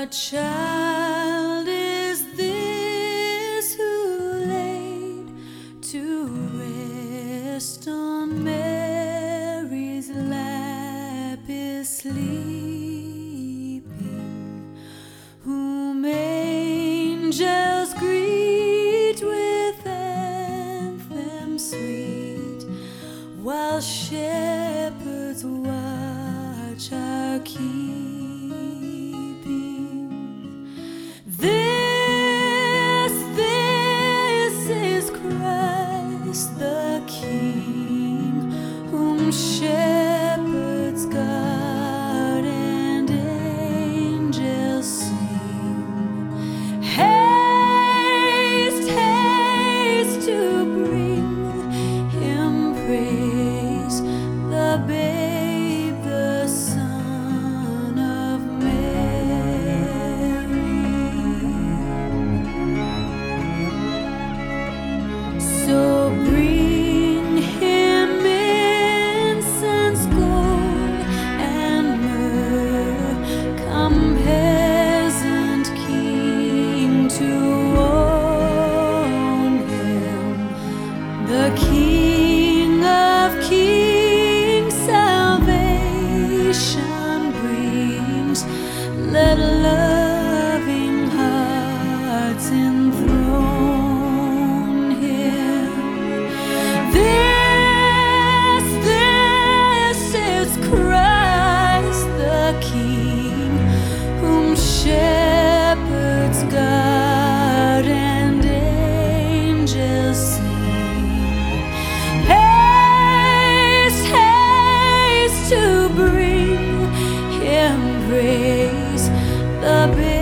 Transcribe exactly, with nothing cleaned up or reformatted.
What child is this who laid to rest on Mary's lap is sleeping, whom angels greet with anthems sweet, while shepherds watch our keeping? This, this is Christ the King, whom shepherds guard and angels sing. Haste, haste to bring him praise, the babe, the Son of Mary. So bring him incense, gold, and myrrh. Come, peasant king, to own him, the King of kings. Salvation brings. Let loving hearts enthrone him. This, this is Christ the King, whom shepherds guard and angels sing. Haste, haste to bring him praise, the